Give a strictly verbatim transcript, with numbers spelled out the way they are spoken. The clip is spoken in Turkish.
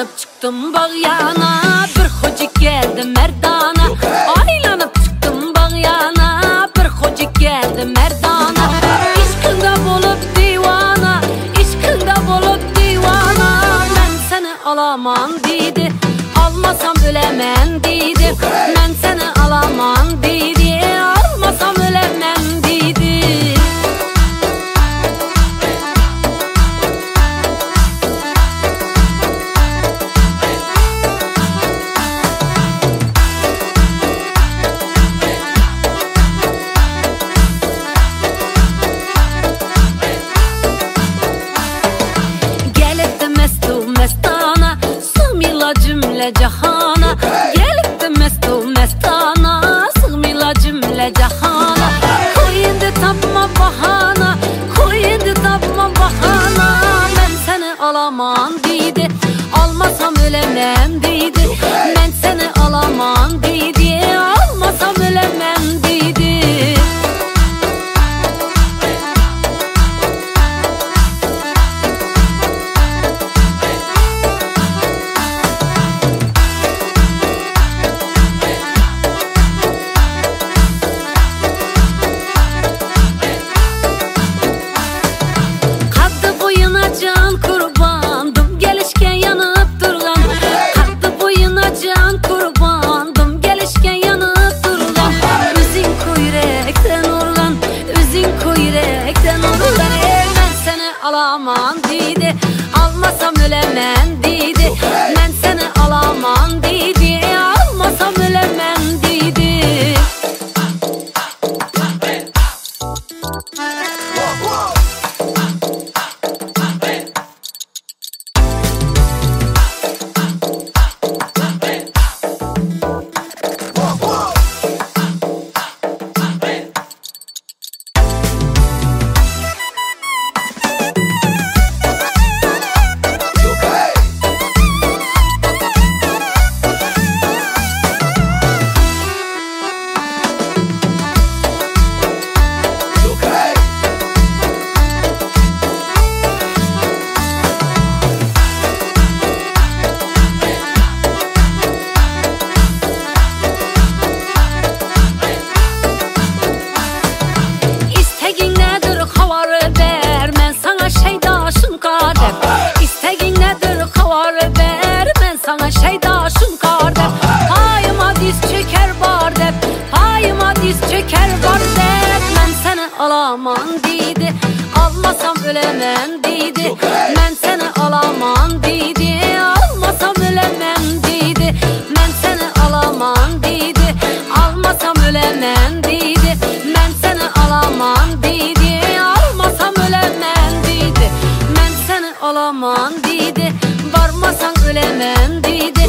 Aylanıp çıktım bağyana, bir hoca geldi merdana. Aylanıp çıktım bağyana, bir hoca geldi merdana. İşkinde bulup divana, işkinde bulup divana. Ben seni alamam dedi, almasam ölemem dedi. Ben seni alamam dedi, almasam ölemem dedi. Mestana, sığmıyla cümle cahana. Gelip de mestu mestana, sığmıyla cümle cahana. Koy indi tapma bahana, koy indi tapma bahana. Ben seni alamam dedi, almasam ölemem dedi. Ben seni alamam dedi, almasam ölemem dedi. Can kurbandım gelişken yanıp durgan. Kalktı boyuna can kurbandım gelişken yanıp durgan. Üzün kuyrekten urgan, üzün kuyrekten urgan. Ben seni alamam dedi, almasam ölemem dedi. Ben seni alamam dedi, almasam ölemem dedi. Sana şeydaşım kardeş, payıma diz çöker var dep, payıma diz çöker var dep. Ben seni alamam dedi, almasam ölemem dedi. Ben seni alamam dedi, almasam ölemem dedi. Ben seni alamam dedi, almasam ölemem dedi. Ben seni alamam dedi, almasam ölemem dedi. Ben seni alamam dedi, varmasan ölemem dedi.